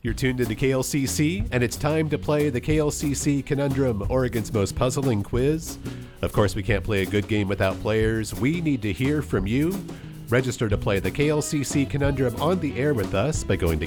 You're tuned into KLCC, and it's time to play the KLCC Conundrum, Oregon's most puzzling quiz. Of course, we can't play a good game without players. We need to hear from you. Register to play the KLCC Conundrum on the air with us by going to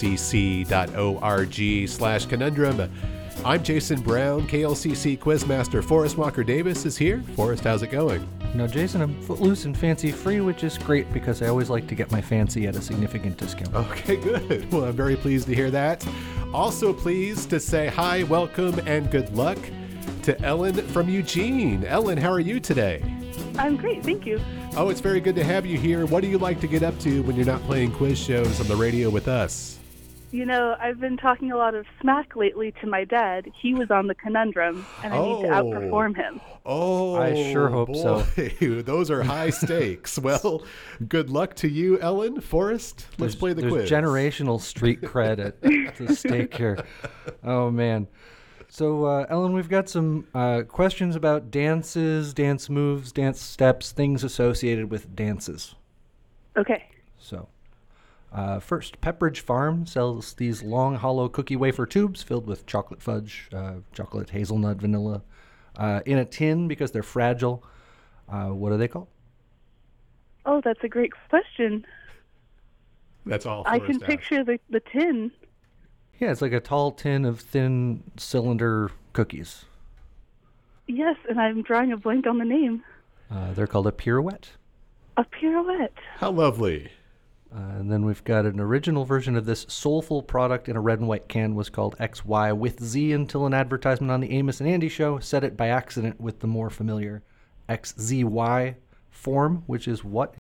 klcc.org/conundrum. I'm Jason Brown. KLCC Quizmaster Forrest Walker Davis is here. Forrest, how's it going? No, Jason, I'm footloose and fancy free, which is great because I always like to get my fancy at a significant discount. Okay, good. Well, I'm very pleased to hear that. Also pleased to say hi, welcome, and good luck to Ellen from Eugene. Ellen, how are you today? I'm great, thank you. Oh, it's very good to have you here. What do you like to get up to when you're not playing quiz shows on the radio with us? You know, I've been talking a lot of smack lately to my dad. He was on the Conundrum, and I need to outperform him. Oh, I sure hope so. Those are high stakes. Well, good luck to you, Ellen. Forrest, let's play the quiz. There's generational street cred at the stake here. Oh, man. So, Ellen, we've got some questions about dances, dance moves, dance steps, things associated with dances. Okay. So, first, Pepperidge Farm sells these long, hollow cookie wafer tubes filled with chocolate fudge, chocolate, hazelnut, vanilla, in a tin because they're fragile. What are they called? Oh, that's a great question. That's all I Forrest can picture the tin. Yeah, it's like a tall tin of thin cylinder cookies. Yes, and I'm drawing a blank on the name. They're called a pirouette. A pirouette. How lovely. And then we've got an original version of this soulful product in a red and white can was called XY with Z until an advertisement on the Amos and Andy show said it by accident with the more familiar XZY form, which is what?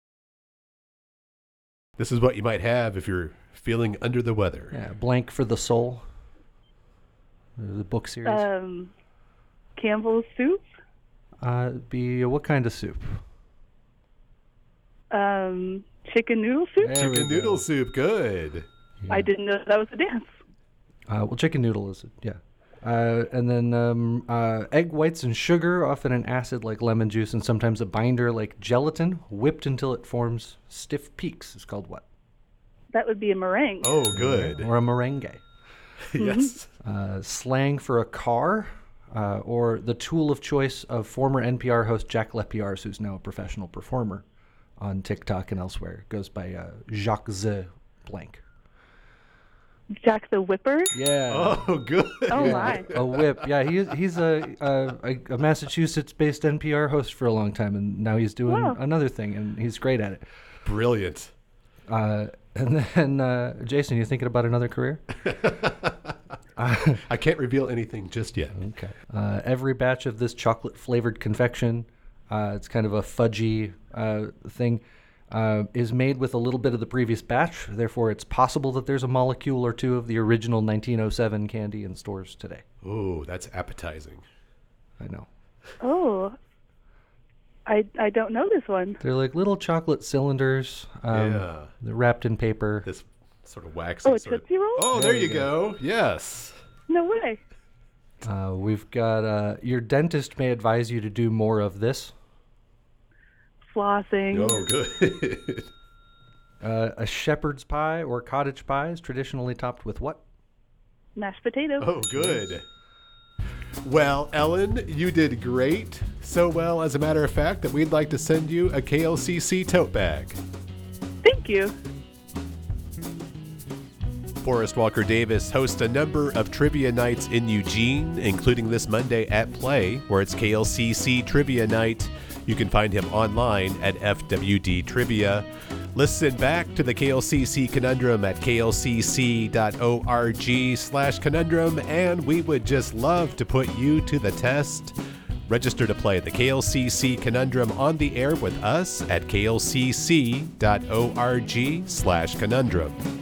This is what you might have if you're feeling under the weather. Yeah, Blank for the Soul. The book series. Campbell's soup. What kind of soup? Chicken noodle soup. Chicken noodle soup, good. Yeah. I didn't know that was a dance. Well, chicken noodle is, yeah. And then egg whites and sugar, often an acid like lemon juice, and sometimes a binder like gelatin, whipped until it forms stiff peaks. It's called what? That would be a meringue. Oh, good. Or a merengue. Yes. Slang for a car, or the tool of choice of former NPR host Jack Lepiars, who's now a professional performer on TikTok and elsewhere. Goes by Jacques Z. Blank. Jack the Whipper. Yeah. Oh, good. Oh, Yeah, my. a whip. Yeah, he's a Massachusetts-based NPR host for a long time, and now he's doing another thing, and he's great at it. Brilliant. And then, Jason, you thinking about another career? I can't reveal anything just yet. Okay. Every batch of this chocolate-flavored confection, it's kind of a fudgy thing, is made with a little bit of the previous batch. Therefore, it's possible that there's a molecule or two of the original 1907 candy in stores today. Oh, that's appetizing. I know. Oh, I don't know this one. They're like little chocolate cylinders. Yeah. They're wrapped in paper. This sort of waxy. Oh, a Tootsie Roll? Oh, there you go. Yes. No way. We've got your dentist may advise you to do more of this. Flossing. Oh, good. A shepherd's pie or cottage pie is traditionally topped with what? Mashed potato. Oh, good. Well, Ellen, you did great. So well, as a matter of fact, that we'd like to send you a KLCC tote bag. Thank you. Forrest Walker Davis hosts a number of trivia nights in Eugene, including this Monday at Play, where it's KLCC Trivia Night. You can find him online at FWD Trivia. Listen back to the KLCC Conundrum at klcc.org/conundrum, and we would just love to put you to the test. Register to play the KLCC Conundrum on the air with us at klcc.org/conundrum.